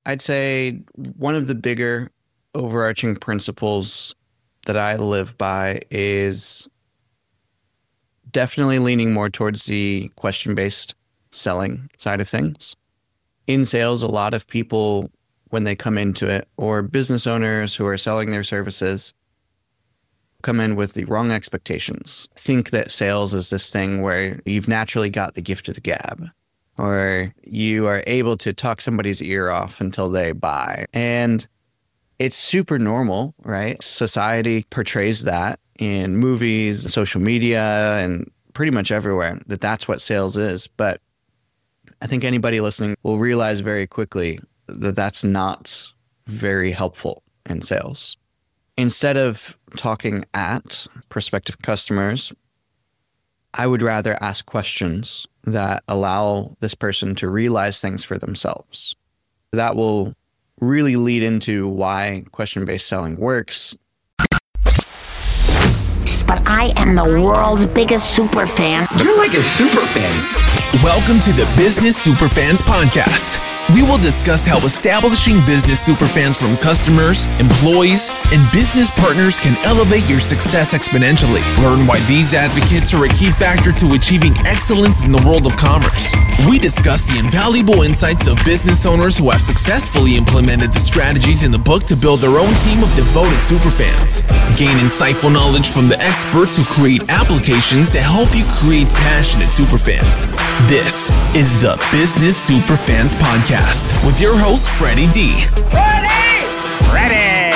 I'd say one of the bigger overarching principles that I live by is definitely leaning more towards the question-based selling side of things. In sales, a lot of people, when they come into it, or business owners who are selling their services, come in with the wrong expectations. Think that sales is this thing where you've naturally got the gift of the gab, or you are able to talk somebody's ear off until they buy. And it's super normal, right? Society portrays that in movies, social media, and pretty much everywhere, that that's what sales is. But I think anybody listening will realize very quickly that that's not very helpful in sales. Instead of talking at prospective customers, I would rather ask questions that allow this person to realize things for themselves. That will really lead into why question-based selling works. But I am the world's biggest super fan. You're like a super fan. Welcome to the Business Superfans Podcast. We will discuss how establishing business superfans from customers, employees, and business partners can elevate your success exponentially. Learn why these advocates are a key factor to achieving excellence in the world of commerce. We discuss the invaluable insights of business owners who have successfully implemented the strategies in the book to build their own team of devoted superfans. Gain insightful knowledge from the experts who create applications that help you create passionate superfans. This is the Business Superfans Podcast with your host, Freddie D. Ready!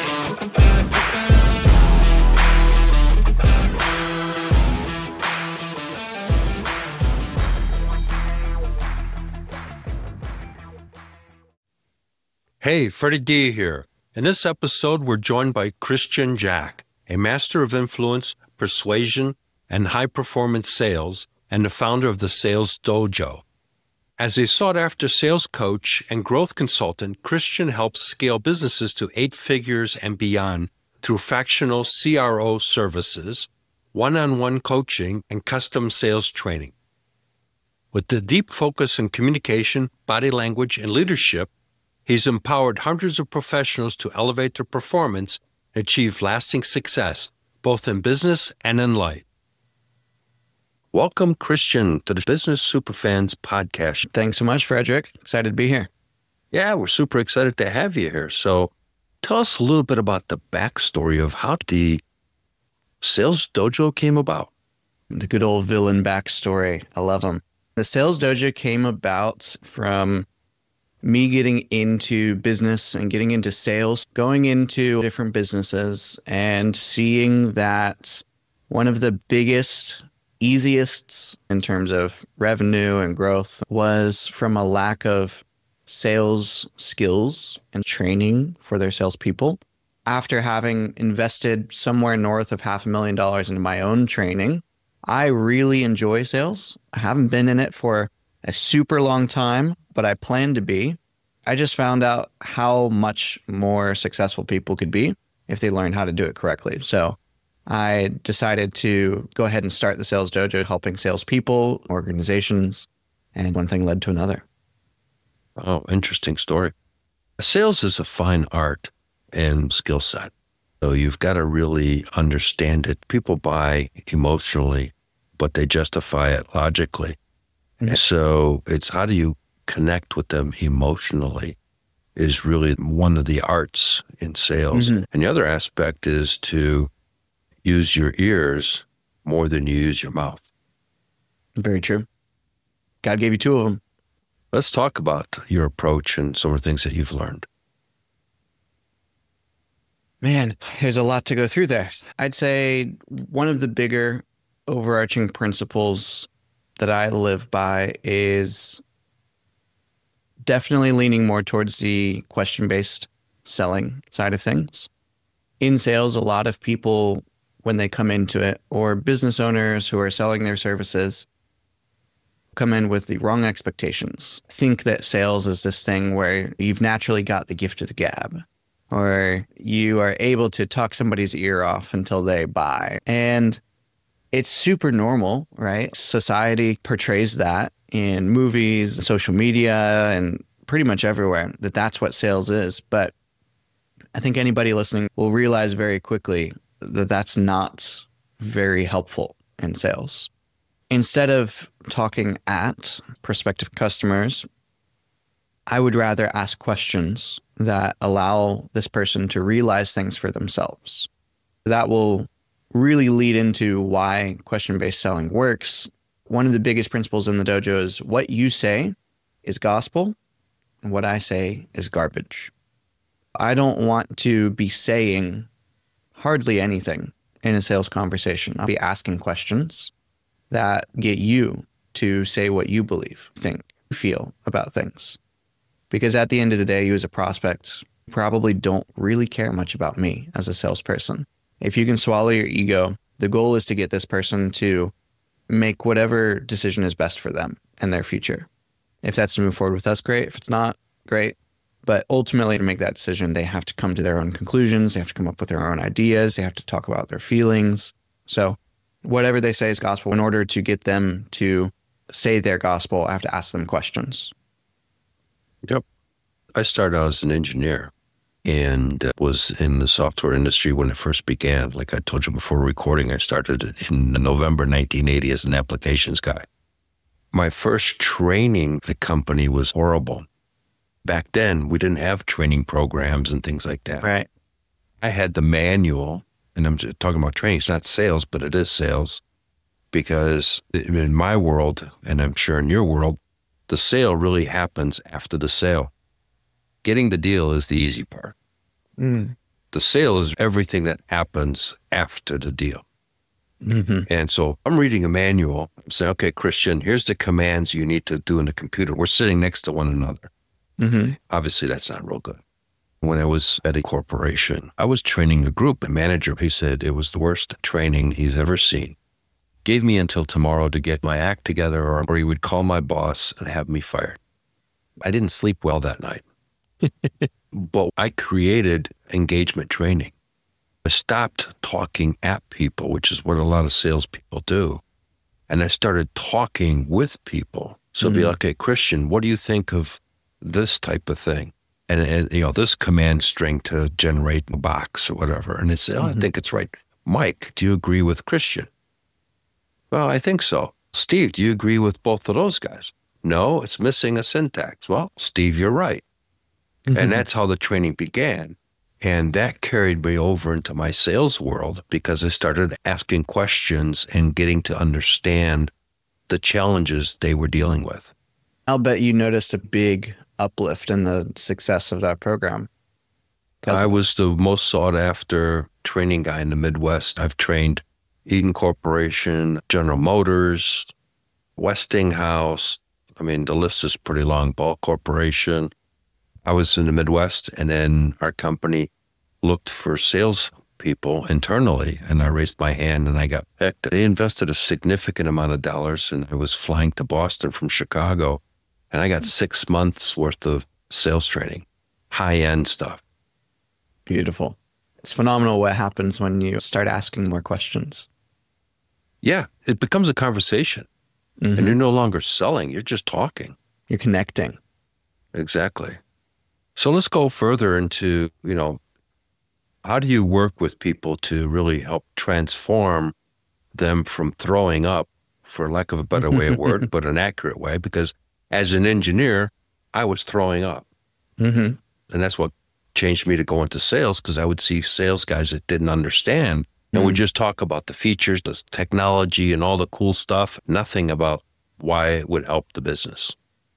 Hey, Freddie D here. In this episode, we're joined by Christian Jack, a master of influence, persuasion, and high-performance sales, and the founder of the Sales Dojo. As a sought-after sales coach and growth consultant, Christian helps scale businesses to 8 figures and beyond through fractional CRO services, one-on-one coaching, and custom sales training. With the deep focus on communication, body language, and leadership, he's empowered hundreds of professionals to elevate their performance and achieve lasting success, both in business and in life. Welcome, Christian, to the Business Superfans Podcast. Thanks so much, Frederick. Excited to be here. Yeah, we're super excited to have you here. So tell us a little bit about the backstory of how the Sales Dojo came about. The good old villain backstory. I love them. The Sales Dojo came about from me getting into business and getting into sales, going into different businesses and seeing that one of the biggest, easiest in terms of revenue and growth was from a lack of sales skills and training for their salespeople. After having invested somewhere north of $500,000 into my own training, I really enjoy sales. I haven't been in it for a super long time, but I plan to be. I just found out how much more successful people could be if they learned how to do it correctly. So I decided to go ahead and start the Sales Dojo, helping salespeople, organizations, and one thing led to another. Oh, interesting story. Sales is a fine art and skill set. So you've got to really understand it. People buy emotionally, but they justify it logically. Mm-hmm. So it's how do you connect with them emotionally is really one of the arts in sales. Mm-hmm. And the other aspect is to use your ears more than you use your mouth. Very true. God gave you 2 of them. Let's talk about your approach and some of the things that you've learned. Man, there's a lot to go through there. I'd say one of the bigger overarching principles that I live by is definitely leaning more towards the question-based selling side of things. In sales, a lot of people, when they come into it, or business owners who are selling their services, come in with the wrong expectations. Think that sales is this thing where you've naturally got the gift of the gab, or you are able to talk somebody's ear off until they buy. And it's super normal, right? Society portrays that in movies, social media, and pretty much everywhere that that's what sales is. But I think anybody listening will realize very quickly that that's not very helpful in sales. Instead of talking at prospective customers, I would rather ask questions that allow this person to realize things for themselves. That will really lead into why question-based selling works. One of the biggest principles in the dojo is what you say is gospel and what I say is garbage. I don't want to be saying hardly anything in a sales conversation. I'll be asking questions that get you to say what you believe, think, feel about things. Because at the end of the day, you as a prospect probably don't really care much about me as a salesperson. If you can swallow your ego, the goal is to get this person to make whatever decision is best for them and their future. If that's to move forward with us, great. If it's not, great. But ultimately, to make that decision, they have to come to their own conclusions. They have to come up with their own ideas. They have to talk about their feelings. So whatever they say is gospel. In order to get them to say their gospel, I have to ask them questions. Yep. I started out as an engineer and was in the software industry when it first began. Like I told you before recording, I started in November 1980 as an applications guy. My first training at the company was horrible. Back then, we didn't have training programs and things like that. Right. I had the manual, and I'm talking about training. It's not sales, but it is sales. Because in my world, and I'm sure in your world, the sale really happens after the sale. Getting the deal is the easy part. The sale is everything that happens after the deal. Mm-hmm. And so I'm reading a manual. I'm saying, okay, Christian, here's the commands you need to do in the computer. We're sitting next to one another. Mm-hmm. Obviously, that's not real good. When I was at a corporation, I was training a group. A manager, he said it was the worst training he's ever seen. Gave me until tomorrow to get my act together, or he would call my boss and have me fired. I didn't sleep well that night. But I created engagement training. I stopped talking at people, which is what a lot of salespeople do. And I started talking with people. So be like, okay, Christian, what do you think of this type of thing? And this command string to generate a box or whatever. And it's, I think it's right. Mike, do you agree with Christian? Well, I think so. Steve, do you agree with both of those guys? No, it's missing a syntax. Well, Steve, you're right. And that's how the training began. And that carried me over into my sales world because I started asking questions and getting to understand the challenges they were dealing with. I'll bet you noticed a big uplift in the success of that program. I was the most sought after training guy in the Midwest. I've trained Eaton Corporation, General Motors, Westinghouse. I mean, the list is pretty long. Ball Corporation. I was in the Midwest, and then our company looked for sales people internally, and I raised my hand and I got picked. They invested a significant amount of dollars, and I was flying to Boston from Chicago, and I got 6 months worth of sales training, high-end stuff. Beautiful. It's phenomenal what happens when you start asking more questions. Yeah, it becomes a conversation, and you're no longer selling, you're just talking. You're connecting. Exactly. So let's go further into, how do you work with people to really help transform them from throwing up, for lack of a better way of word, but an accurate way? Because as an engineer, I was throwing up. And that's what changed me to go into sales, because I would see sales guys that didn't understand. And we just talk about the features, the technology, and all the cool stuff, nothing about why it would help the business.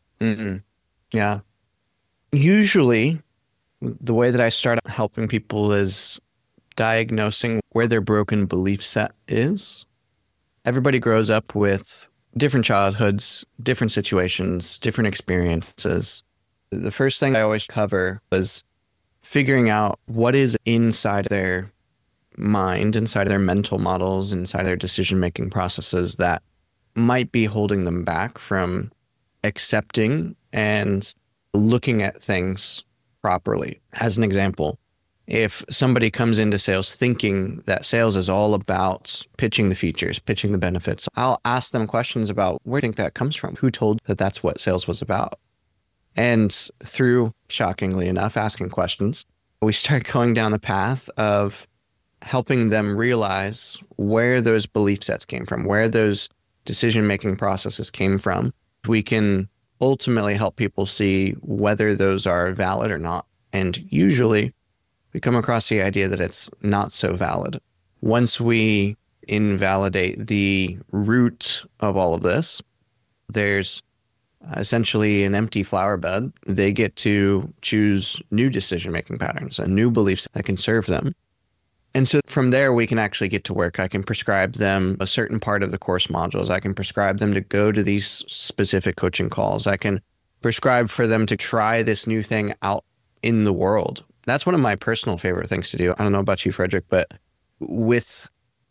Yeah. Usually, the way that I start helping people is diagnosing where their broken belief set is. Everybody grows up with different childhoods, different situations, different experiences. The first thing I always cover is figuring out what is inside their mind, inside their mental models, inside their decision-making processes that might be holding them back from accepting and looking at things properly. As an example, if somebody comes into sales thinking that sales is all about pitching the features, pitching the benefits, I'll ask them questions about where do you think that comes from? Who told that that's what sales was about? And through, shockingly enough, asking questions, we start going down the path of helping them realize where those belief sets came from, where those decision-making processes came from. We can ultimately help people see whether those are valid or not. And usually we come across the idea that it's not so valid. Once we invalidate the root of all of this, there's essentially an empty flower bed. They get to choose new decision-making patterns and new beliefs that can serve them. And so from there, we can actually get to work. I can prescribe them a certain part of the course modules. I can prescribe them to go to these specific coaching calls. I can prescribe for them to try this new thing out in the world. That's one of my personal favorite things to do. I don't know about you, Frederick, but with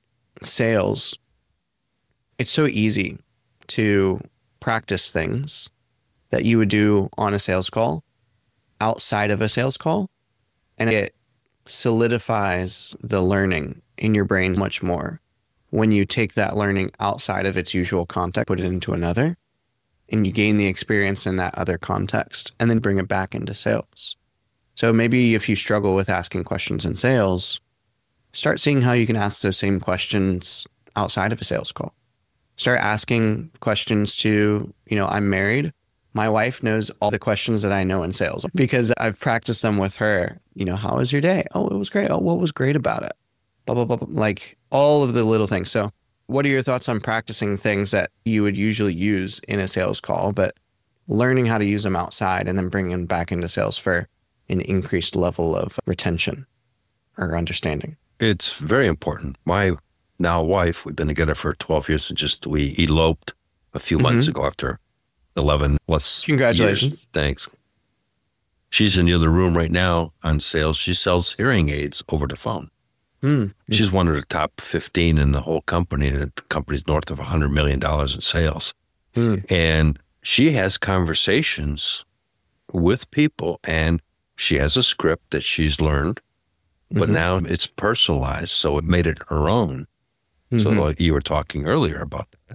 sales, it's so easy to practice things that you would do on a sales call outside of a sales call. And it solidifies the learning in your brain much more when you take that learning outside of its usual context, put it into another, and you gain the experience in that other context and then bring it back into sales. So maybe if you struggle with asking questions in sales, start seeing how you can ask those same questions outside of a sales call. Start asking questions to, I'm married. My wife knows all the questions that I know in sales because I've practiced them with her. How was your day? Oh, it was great. Oh, what was great about it? Blah, blah, blah, blah. Like all of the little things. So what are your thoughts on practicing things that you would usually use in a sales call, but learning how to use them outside and then bringing them back into sales for an increased level of retention or understanding? It's very important. My now wife, we've been together for 12 years and we eloped a few months ago after 11 plus Congratulations. Years. Thanks. She's in the other room right now on sales. She sells hearing aids over the phone. She's one of the top 15 in the whole company. The company's north of $100 million in sales. And she has conversations with people and she has a script that she's learned, but now it's personalized. So it made it her own. So like you were talking earlier about that.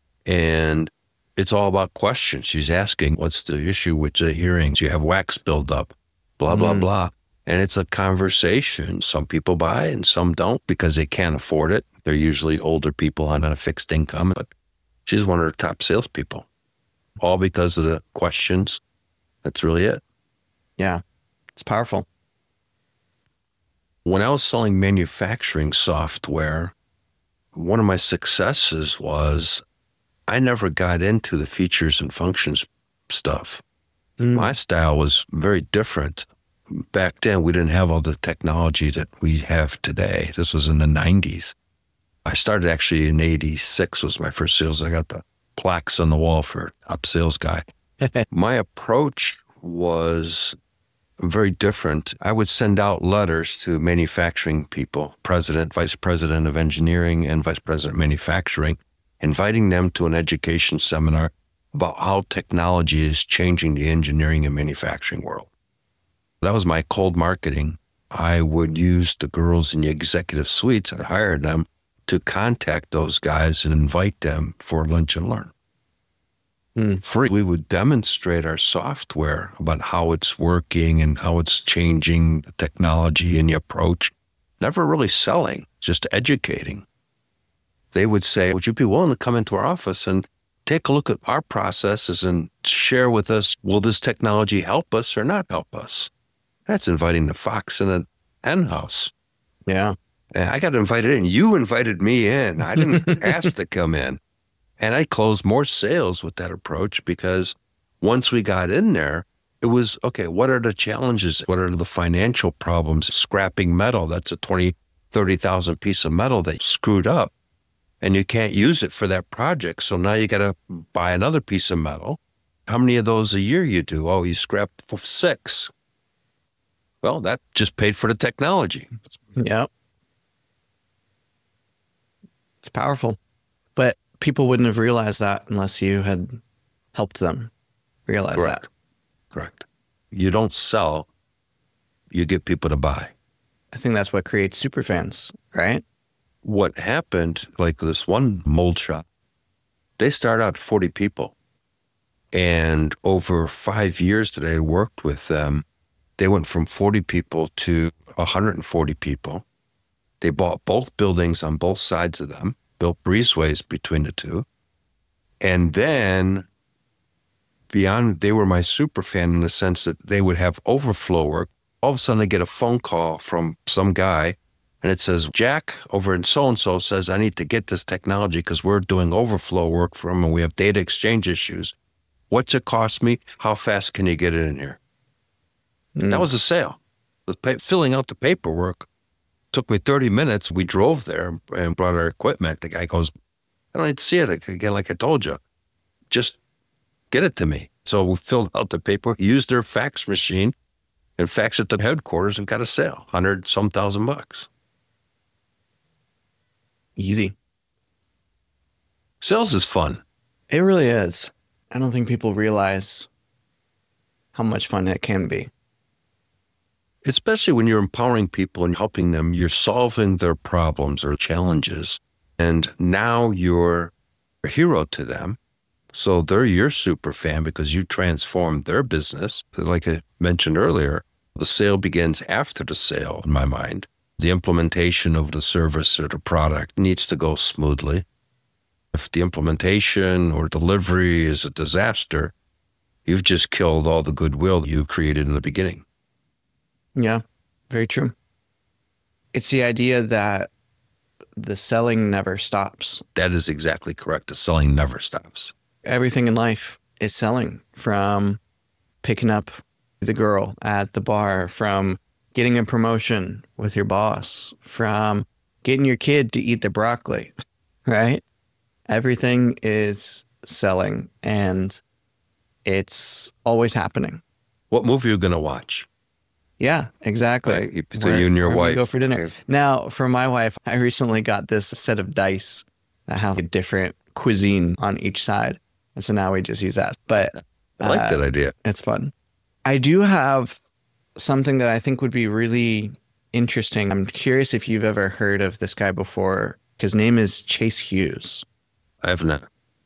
And it's all about questions. She's asking, what's the issue with the hearings? You have wax buildup, blah, blah, blah. And it's a conversation. Some people buy and some don't because they can't afford it. They're usually older people on a fixed income, but she's one of the top salespeople, all because of the questions. That's really it. Yeah, it's powerful. When I was selling manufacturing software, one of my successes was I never got into the features and functions stuff. My style was very different. Back then, we didn't have all the technology that we have today. This was in the 90s. I started actually in 86 was my first sales. I got the plaques on the wall for top sales guy. My approach was very different. I would send out letters to manufacturing people, president, vice president of engineering, and vice president of manufacturing, inviting them to an education seminar about how technology is changing the engineering and manufacturing world. That was my cold marketing. I would use the girls in the executive suites. I hired them to contact those guys and invite them for lunch and learn. Free. We would demonstrate our software about how it's working and how it's changing the technology and the approach. Never really selling, just educating. They would say, would you be willing to come into our office and take a look at our processes and share with us, will this technology help us or not help us? That's inviting the fox in the hen house. Yeah. And I got invited in. You invited me in. I didn't ask to come in. And I closed more sales with that approach because once we got in there, it was, okay, what are the challenges? What are the financial problems? Scrapping metal, that's a 20, 30,000 piece of metal that screwed up and you can't use it for that project. So now you got to buy another piece of metal. How many of those a year you do? Oh, you scrapped 6. Well, that just paid for the technology. Yeah. It's powerful. But people wouldn't have realized that unless you had helped them realize that. Correct. You don't sell, you get people to buy. I think that's what creates superfans, right? What happened, like this one mold shop, they start out 40 people. And over 5 years that I worked with them, they went from 40 people to 140 people. They bought both buildings on both sides of them, built breezeways between the two. And then beyond, they were my super fan in the sense that they would have overflow work. All of a sudden I get a phone call from some guy and it says, Jack over in so-and-so says, I need to get this technology because we're doing overflow work for them and we have data exchange issues. What's it cost me? How fast can you get it in here? That was a sale. Filling out the paperwork took me 30 minutes. We drove there and brought our equipment. The guy goes, I don't need to see it again, like I told you. Just get it to me. So we filled out the paper, used their fax machine, and faxed it to headquarters and got a sale, $100-some thousand bucks. Easy. Sales is fun. It really is. I don't think people realize how much fun it can be. Especially when you're empowering people and helping them, you're solving their problems or challenges. And now you're a hero to them. So they're your super fan because you transformed their business. Like I mentioned earlier, the sale begins after the sale, in my mind. The implementation of the service or the product needs to go smoothly. If the implementation or delivery is a disaster, you've just killed all the goodwill you created in the beginning. Yeah, very true. It's the idea that the selling never stops. That is exactly correct. The selling never stops. Everything in life is selling, from picking up the girl at the bar, from getting a promotion with your boss, from getting your kid to eat the broccoli, right? Everything is selling, and it's always happening. What movie are you going to watch? Yeah, exactly. Right? Between you and your wife. Go for dinner. Now, for my wife, I recently got this set of dice that have a different cuisine on each side. And so now we just use that. But I like that idea. It's fun. I do have something that I think would be really interesting. I'm curious if you've ever heard of this guy before. His name is Chase Hughes. I have not.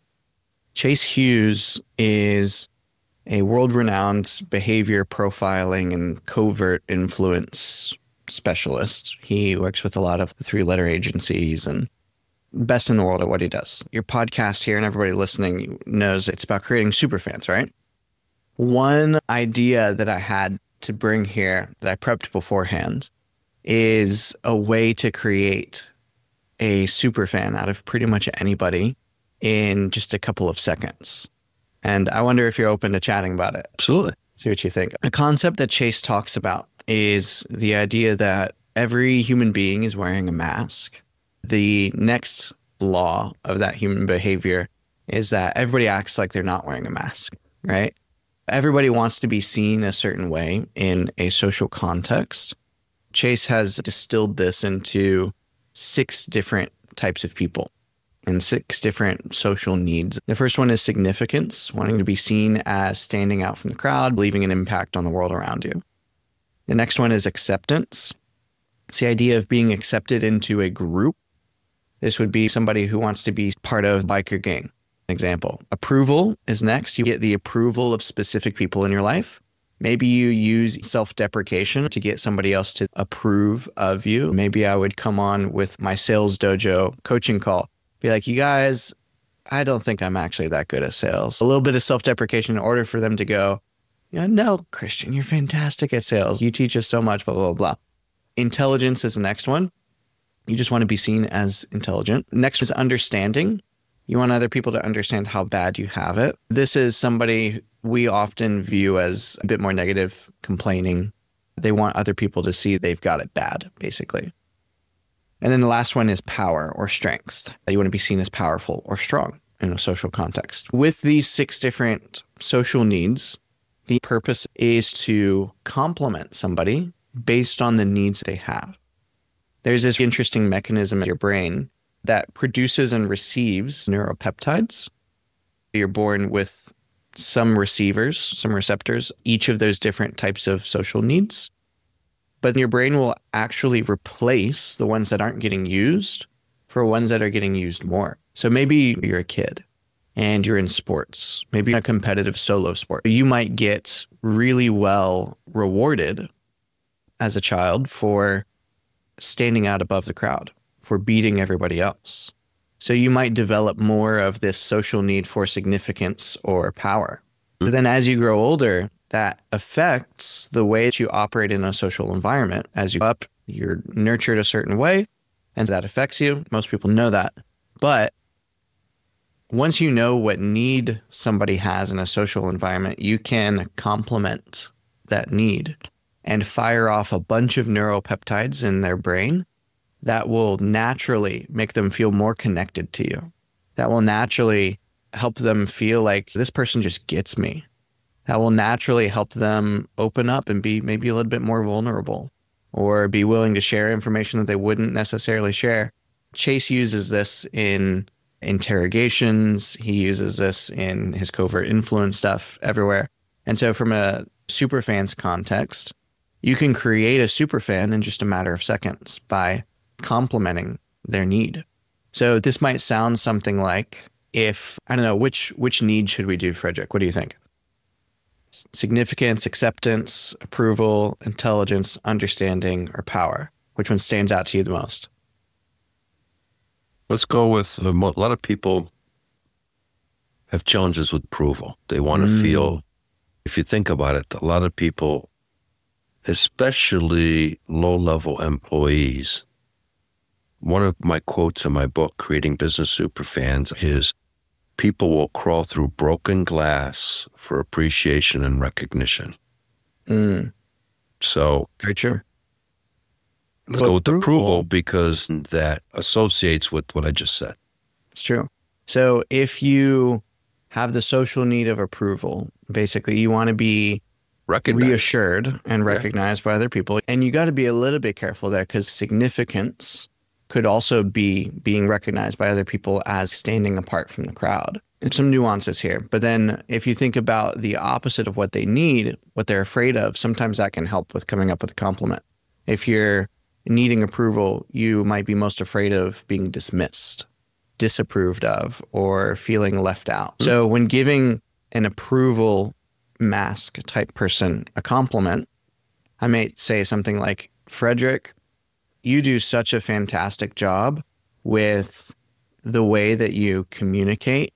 Chase Hughes is a world-renowned behavior profiling and covert influence specialist. He works with a lot of three-letter agencies and best in the world at what he does. Your podcast here and everybody listening knows it's about creating superfans, right? One idea that I had to bring here that I prepped beforehand is a way to create a superfan out of pretty much anybody in just a couple of seconds. And I wonder if you're open to chatting about it. Absolutely. See what you think. A concept that Chase talks about is the idea that every human being is wearing a mask. The next law of that human behavior is that everybody acts like they're not wearing a mask, right? Everybody wants to be seen a certain way in a social context. Chase has distilled this into 6 different types of people and 6 different social needs. The first one is significance, wanting to be seen as standing out from the crowd, leaving an impact on the world around you. The next one is acceptance. It's the idea of being accepted into a group. This would be somebody who wants to be part of a biker gang, example. Approval is next. You get the approval of specific people in your life. Maybe you use self-deprecation to get somebody else to approve of you. Maybe I would come on with my Sales Dojo coaching call. Be like, you guys, I don't think I'm actually that good at sales. A little bit of self-deprecation in order for them to go, no, Christian, you're fantastic at sales. You teach us so much, blah, blah, blah. Intelligence is the next one. You just want to be seen as intelligent. Next is understanding. You want other people to understand how bad you have it. This is somebody we often view as a bit more negative, complaining. They want other people to see they've got it bad, basically. And then the last one is power or strength. You want to be seen as powerful or strong in a social context. With these 6 different social needs, the purpose is to complement somebody based on the needs they have. There's this interesting mechanism in your brain that produces and receives neuropeptides. You're born with some receivers, some receptors, each of those different types of social needs. But your brain will actually replace the ones that aren't getting used for ones that are getting used more. So maybe you're a kid. and you're in sports, maybe a competitive solo sport, you might get really well rewarded as a child for standing out above the crowd, for beating everybody else. So you might develop more of this social need for significance or power. But then as you grow older, that affects the way that you operate in a social environment. As you up, you're nurtured a certain way, and that affects you. Most people know that. But once you know what need somebody has in a social environment, you can complement that need and fire off a bunch of neuropeptides in their brain that will naturally make them feel more connected to you. That will naturally help them feel like this person just gets me. That will naturally help them open up and be maybe a little bit more vulnerable or be willing to share information that they wouldn't necessarily share. Chase uses this in interrogations. He uses this in his covert influence stuff everywhere. And so from a superfan's context, you can create a superfan in just a matter of seconds by complementing their need. So this might sound something like, if, I don't know, which need should we do, Frederick? What do you think? Significance, acceptance, approval, intelligence, understanding, or power? Which one stands out to you the most? Let's go with a lot of people have challenges with approval. They want to feel, if you think about it, a lot of people, especially low-level employees, one of my quotes in my book, Creating Business Superfans, is people will crawl through broken glass for appreciation and recognition. So very true. Let's go with approval because that associates with what I just said. It's true. So if you have the social need of approval, basically you want to be reassured and recognized by other people. And you got to be a little bit careful there because significance could also be being recognized by other people as standing apart from the crowd. There's some nuances here. But then if you think about the opposite of what they need, what they're afraid of, sometimes that can help with coming up with a compliment. If you're needing approval, you might be most afraid of being dismissed, disapproved of, or feeling left out. So when giving an approval mask type person a compliment, I might say something like, Frederick, you do such a fantastic job with the way that you communicate,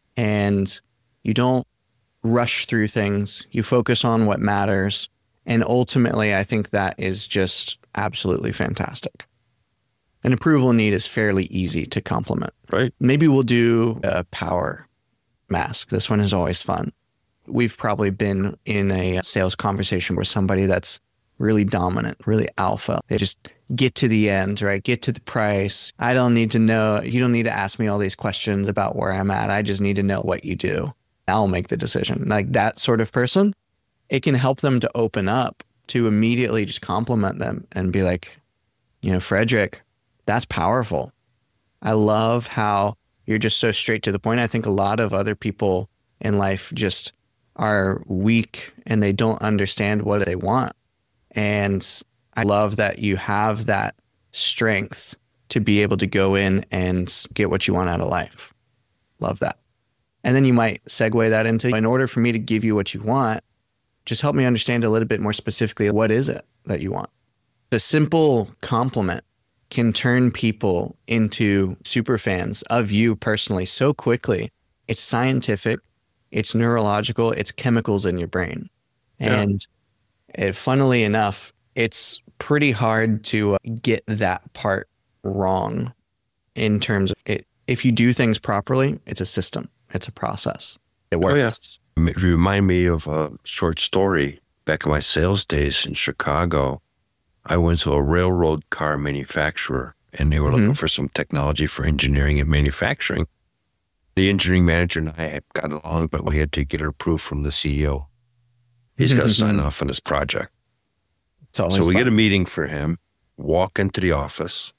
and you don't rush through things. You focus on what matters. And ultimately, I think that is just absolutely fantastic. An approval need is fairly easy to compliment. Right. Maybe we'll do a power mask. This one is always fun. We've probably been in a sales conversation where somebody that's really dominant, really alpha, they just get to the end, right? Get to the price. I don't need to know. You don't need to ask me all these questions about where I'm at. I just need to know what you do. I'll make the decision. Like that sort of person, it can help them to open up to immediately just compliment them and be like, you know, Frederick, that's powerful. I love how you're just so straight to the point. I think a lot of other people in life just are weak and they don't understand what they want. And I love that you have that strength to be able to go in and get what you want out of life. Love that. And then you might segue that into, in order for me to give you what you want, just help me understand a little bit more specifically, what is it that you want? The simple compliment can turn people into super fans of you personally so quickly. It's scientific, it's neurological, it's chemicals in your brain. And funnily enough, it's pretty hard to get that part wrong in terms of it. If you do things properly, it's a system, it's a process. It works. Oh, yes. You remind me of a short story. Back in my sales days in Chicago, I went to a railroad car manufacturer and they were looking for some technology for engineering and manufacturing. The engineering manager and I got along, but we had to get it approved from the CEO. He's got to sign off on this project. So we get a meeting for him, walk into the office,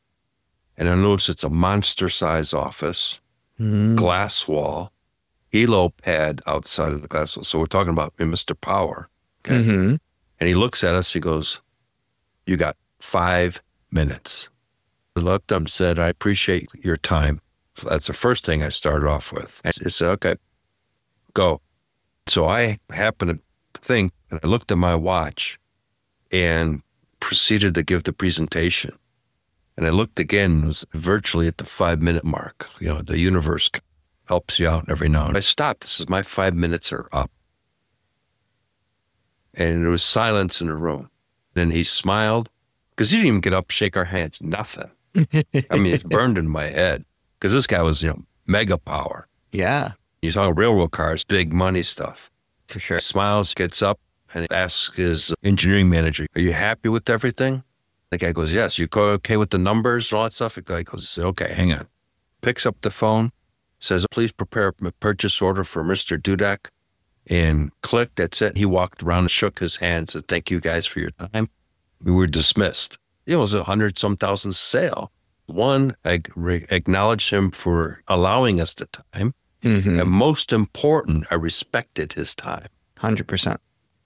and I notice it's a monster-sized office, glass wall, Elo pad outside of the glass wall. So we're talking about Mr. Power. Okay? And he looks at us, he goes, you got 5 minutes. I looked up and said, I appreciate your time, That's the first thing I started off with. I said, okay, go. So I happened to think, and I looked at my watch and proceeded to give the presentation. And I looked again, it was virtually at the 5-minute mark. The universe helps you out every now and then. I stopped. This is my 5 minutes are up. And there was silence in the room. Then he smiled, because he didn't even get up, shake our hands, nothing. I mean, it's burned in my head, because this guy was, mega power. Yeah. You're talking railroad cars, big money stuff. For sure. He smiles, gets up, and asks his engineering manager, are you happy with everything? The guy goes, yes. You okay with the numbers and all that stuff? The guy goes, okay, hang on. Picks up the phone, says, please prepare a purchase order for Mr. Dudek. And click, that's it. He walked around and shook his hand, said, thank you guys for your time. We were dismissed. It was 100-some thousand sale. One, I acknowledged him for allowing us the time. Mm-hmm. And most important, I respected his time. 100%.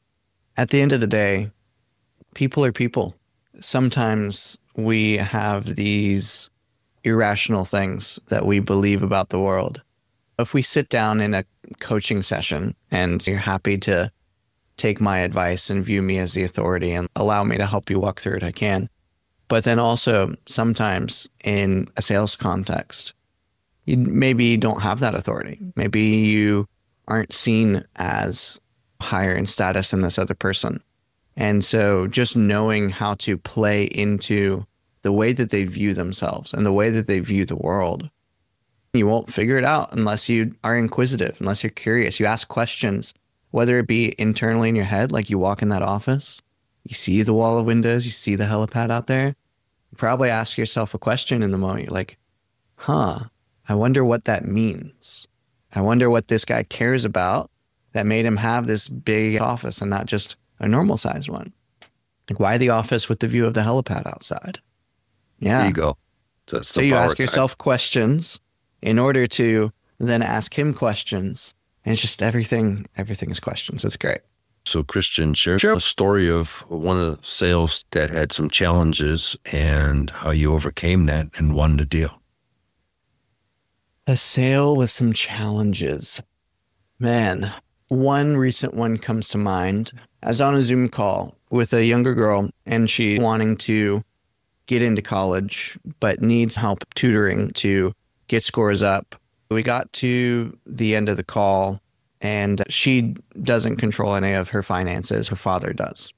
At the end of the day, people are people. Sometimes we have these irrational things that we believe about the world. If we sit down in a coaching session and you're happy to take my advice and view me as the authority and allow me to help you walk through it, I can. But then also sometimes in a sales context, maybe you don't have that authority. Maybe you aren't seen as higher in status than this other person. And so just knowing how to play into the way that they view themselves and the way that they view the world, you won't figure it out unless you are inquisitive, unless you're curious. You ask questions, whether it be internally in your head, like you walk in that office, you see the wall of windows, you see the helipad out there. You probably ask yourself a question in the moment. You're like, I wonder what that means. I wonder what this guy cares about that made him have this big office and not just a normal sized one. Like, why the office with the view of the helipad outside? Yeah. There you go. So you ask yourself questions in order to then ask him questions. And it's just everything is questions. It's great. So Christian, share a story of one of the sales that had some challenges and how you overcame that and won the deal. A sale with some challenges. Man, one recent one comes to mind. I was on a Zoom call with a younger girl, and she wanting to get into college, but needs help tutoring to get scores up. We got to the end of the call, and she doesn't control any of her finances. Her father does.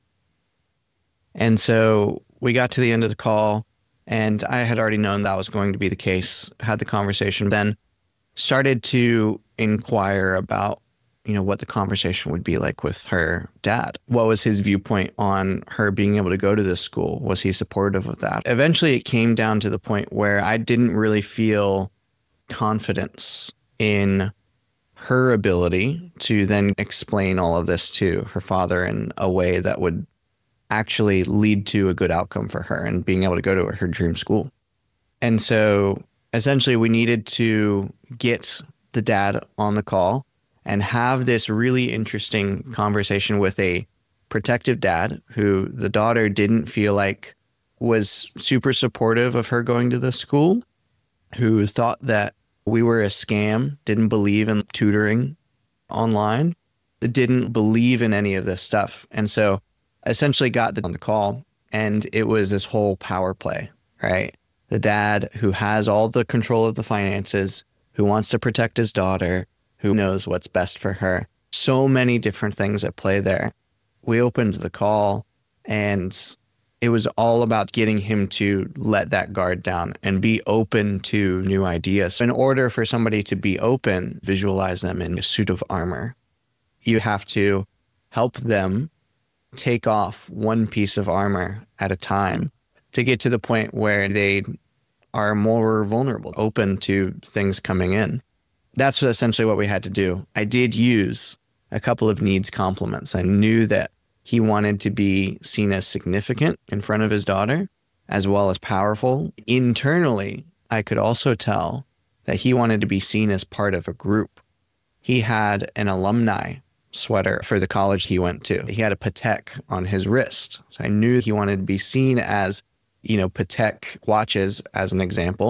And so we got to the end of the call, and I had already known that was going to be the case, had the conversation, then started to inquire about, what the conversation would be like with her dad. What was his viewpoint on her being able to go to this school? Was he supportive of that? Eventually, it came down to the point where I didn't really feel confidence in her ability to then explain all of this to her father in a way that would actually lead to a good outcome for her and being able to go to her dream school. And so essentially we needed to get the dad on the call and have this really interesting conversation with a protective dad who the daughter didn't feel like was super supportive of her going to the school, who thought that we were a scam, didn't believe in tutoring online, didn't believe in any of this stuff. And so essentially got on the call, and it was this whole power play, right? The dad who has all the control of the finances, who wants to protect his daughter, who knows what's best for her. So many different things at play there. We opened the call, and it was all about getting him to let that guard down and be open to new ideas. So in order for somebody to be open, visualize them in a suit of armor. You have to help them take off one piece of armor at a time to get to the point where they are more vulnerable, open to things coming in. That's essentially what we had to do. I did use a couple of needs compliments. I knew that he wanted to be seen as significant in front of his daughter, as well as powerful. Internally, I could also tell that he wanted to be seen as part of a group. He had an alumni sweater for the college he went to. He had a Patek on his wrist. So I knew he wanted to be seen as, Patek watches, as an example,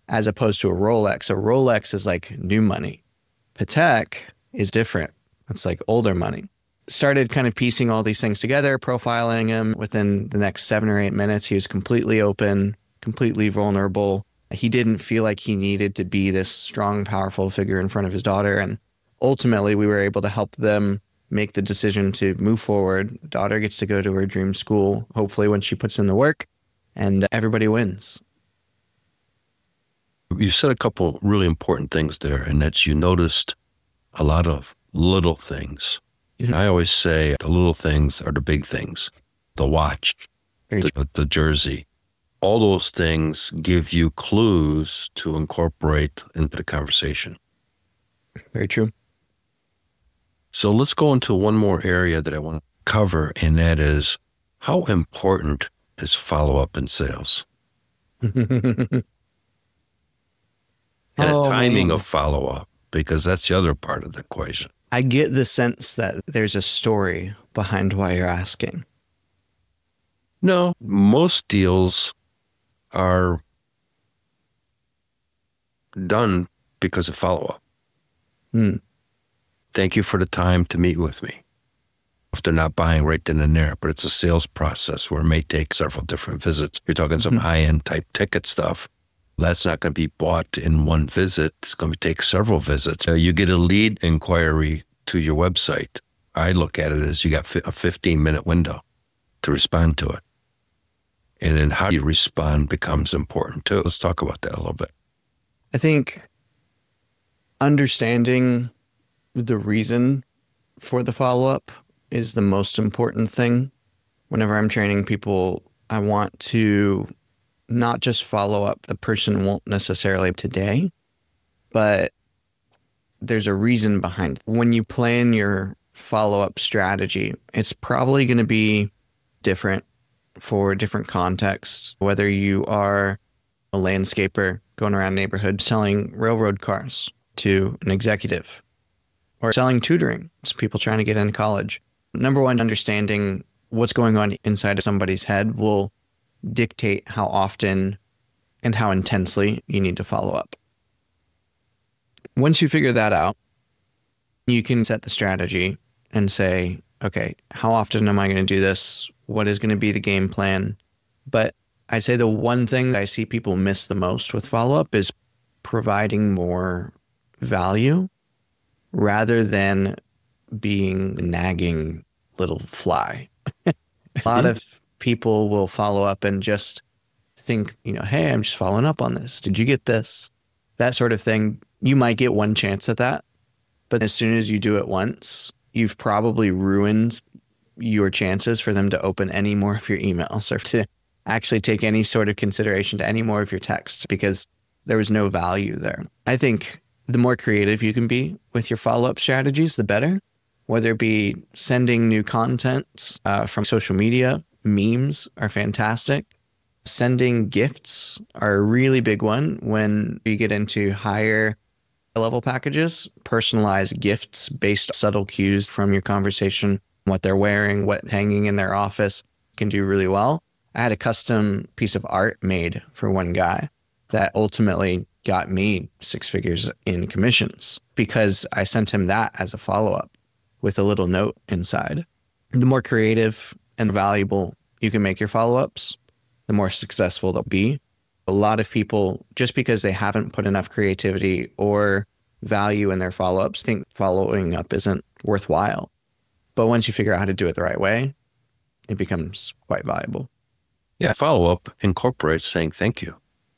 as opposed to a Rolex. A Rolex is like new money. Patek is different. It's like older money. Started kind of piecing all these things together, profiling him. Within the next 7 or 8 minutes, he was completely open, completely vulnerable. He didn't feel like he needed to be this strong, powerful figure in front of his daughter. And ultimately, we were able to help them make the decision to move forward. The daughter gets to go to her dream school, hopefully when she puts in the work, and everybody wins. You said a couple really important things there, and that's you noticed a lot of little things. And I always say the little things are the big things. The watch, the jersey, all those things give you clues to incorporate into the conversation. Very true. So let's go into one more area that I want to cover, and that is how important is follow-up in sales? And the timing of follow-up, because that's the other part of the equation. I get the sense that there's a story behind why you're asking. No, most deals are done because of follow-up. Thank you for the time to meet with me. If they're not buying right then and there, but it's a sales process where it may take several different visits. You're talking some high-end type ticket stuff. That's not going to be bought in one visit. It's going to take several visits. You get a lead inquiry to your website. I look at it as you got a 15-minute window to respond to it. And then how you respond becomes important too. Let's talk about that a little bit. I think understanding the reason for the follow-up is the most important thing. Whenever I'm training people, I want to not just follow up. The person won't necessarily today, but there's a reason behind it. When you plan your follow-up strategy, it's probably going to be different for different contexts, whether you are a landscaper going around neighborhood selling railroad cars to an executive, or selling tutoring to people trying to get into college. Number one, understanding what's going on inside of somebody's head will dictate how often and how intensely you need to follow up. Once you figure that out, you can set the strategy and say, okay, how often am I going to do this? What is going to be the game plan? But I'd say the one thing that I see people miss the most with follow-up is providing more value rather than being a nagging little fly. A lot of people will follow up and just think, hey, I'm just following up on this. Did you get this? That sort of thing. You might get one chance at that, but as soon as you do it once, you've probably ruined your chances for them to open any more of your emails or to actually take any sort of consideration to any more of your texts because there was no value there. I think the more creative you can be with your follow-up strategies, the better, whether it be sending new content from social media. Memes are fantastic. Sending gifts are a really big one when you get into higher level packages. Personalized gifts based on subtle cues from your conversation, what they're wearing, what hanging in their office can do really well. I had a custom piece of art made for one guy that ultimately got me 6 figures in commissions because I sent him that as a follow-up with a little note inside. The more creative and valuable you can make your follow-ups, the more successful they'll be. A lot of people, just because they haven't put enough creativity or value in their follow-ups, think following up isn't worthwhile. But once you figure out how to do it the right way, it becomes quite valuable. Yeah, follow-up incorporates saying thank you.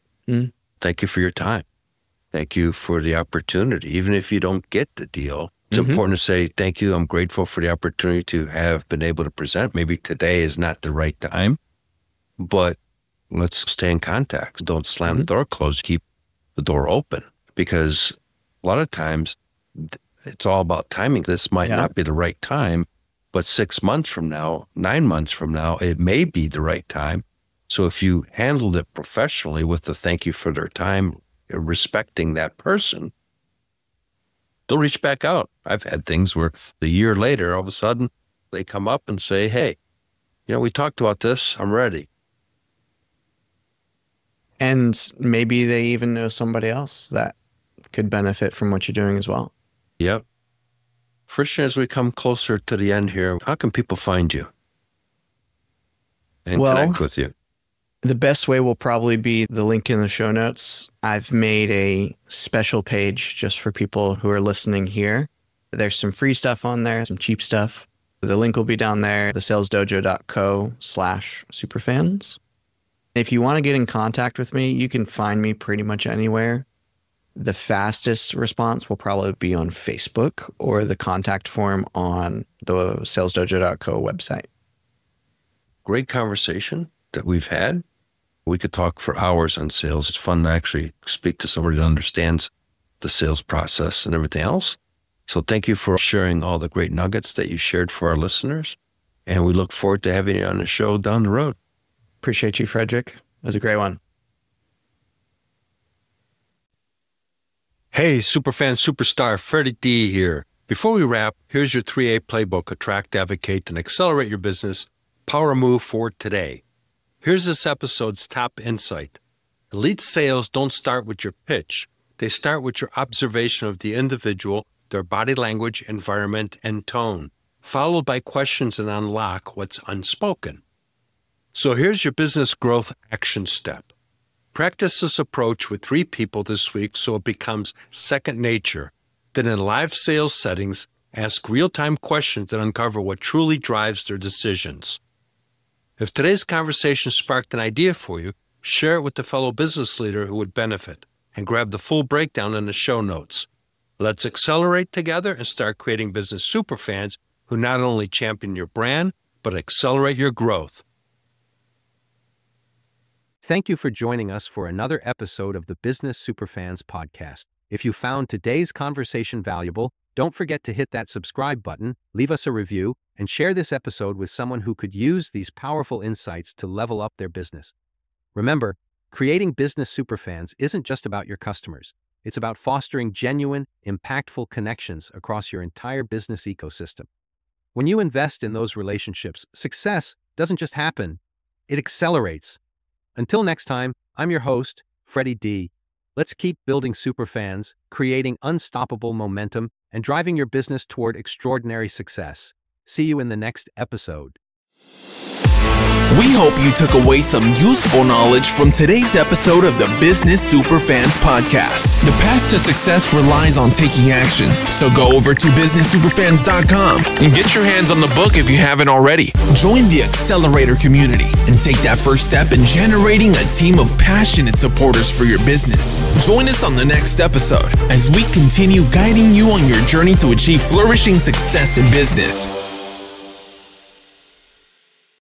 Thank you for your time. Thank you for the opportunity. Even if you don't get the deal, it's important to say thank you. I'm grateful for the opportunity to have been able to present. Maybe today is not the right time, but let's stay in contact. Don't slam the door closed. Keep the door open because a lot of times it's all about timing. This might not be the right time, but 6 months from now, 9 months from now, it may be the right time. So if you handled it professionally with the thank you for their time, respecting that person, they'll reach back out. I've had things where a year later, all of a sudden, they come up and say, hey, we talked about this. I'm ready. And maybe they even know somebody else that could benefit from what you're doing as well. Yep. Christian, as we come closer to the end here, how can people find you and connect with you? The best way will probably be the link in the show notes. I've made a special page just for people who are listening here. There's some free stuff on there, some cheap stuff. The link will be down there, thesalesdojo.co/superfans. If you want to get in contact with me, you can find me pretty much anywhere. The fastest response will probably be on Facebook or the contact form on the salesdojo.co website. Great conversation that we've had. We could talk for hours on sales. It's fun to actually speak to somebody that understands the sales process and everything else. So thank you for sharing all the great nuggets that you shared for our listeners. And we look forward to having you on the show down the road. Appreciate you, Frederick. It was a great one. Hey, Superfan Superstar, Freddie D here. Before we wrap, here's your 3A playbook: attract, advocate, and accelerate your business. Power move for today. Here's this episode's top insight. Elite sales don't start with your pitch. They start with your observation of the individual, their body language, environment, and tone, followed by questions that unlock what's unspoken. So here's your business growth action step. Practice this approach with 3 people this week so it becomes second nature. Then in live sales settings, ask real-time questions that uncover what truly drives their decisions. If today's conversation sparked an idea for you, share it with a fellow business leader who would benefit, and grab the full breakdown in the show notes. Let's accelerate together and start creating business superfans who not only champion your brand, but accelerate your growth. Thank you for joining us for another episode of the Business Superfans podcast. If you found today's conversation valuable, don't forget to hit that subscribe button, leave us a review, and share this episode with someone who could use these powerful insights to level up their business. Remember, creating business superfans isn't just about your customers. It's about fostering genuine, impactful connections across your entire business ecosystem. When you invest in those relationships, success doesn't just happen, it accelerates. Until next time, I'm your host, Freddie D. Let's keep building superfans, creating unstoppable momentum, and driving your business toward extraordinary success. See you in the next episode. We hope you took away some useful knowledge from today's episode of the Business Superfans podcast. The path to success relies on taking action. So go over to businesssuperfans.com and get your hands on the book if you haven't already. Join the Accelerator community and take that first step in generating a team of passionate supporters for your business. Join us on the next episode as we continue guiding you on your journey to achieve flourishing success in business.